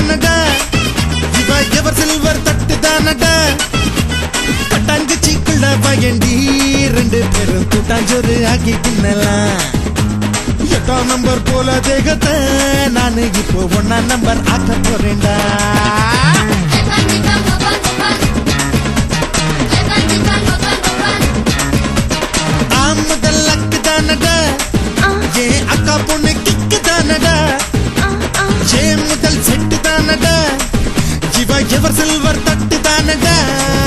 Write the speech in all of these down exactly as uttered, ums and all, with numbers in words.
தானடா இவ ever silver தட்டு தானடா கட்டாங்குச்சிக்குள்ள பயண்டி ரெண்டு பேரும் கூட்டாஞ்சோறு ஆக்கி தின்னலாம் எட்டாம் நம்பர் போல தேகத்தை நானு இப்போ ஒன்னா நம்பர் ஆக்க போறேன்டா முதல்லக்கு தானடா ஏ அக்கா பொண்ணு கிக்கு தானடா ஏ முதல் செட்டு தானடா இவ எவர் சில்வர் தட்டு தானடா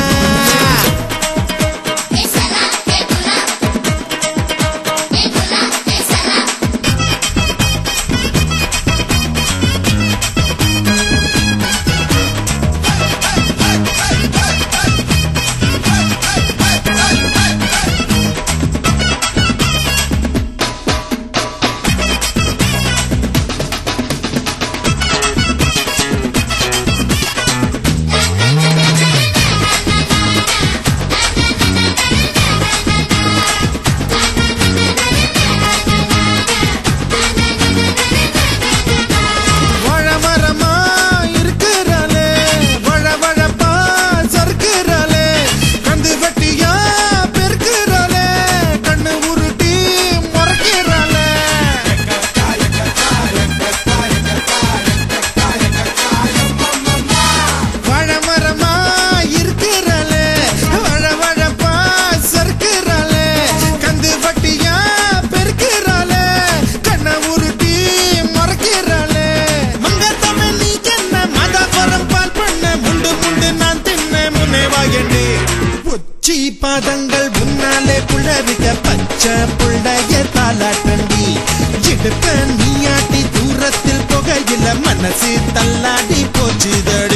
பாதங்கள் முன்னாலே புள்ளரிக்க பச்சை புள்ளைய தாலாட்டண்டி இடுப்ப நீயாட்டி தூரத்தில் புகையில மனசு தள்ளாடி போச்சுதடி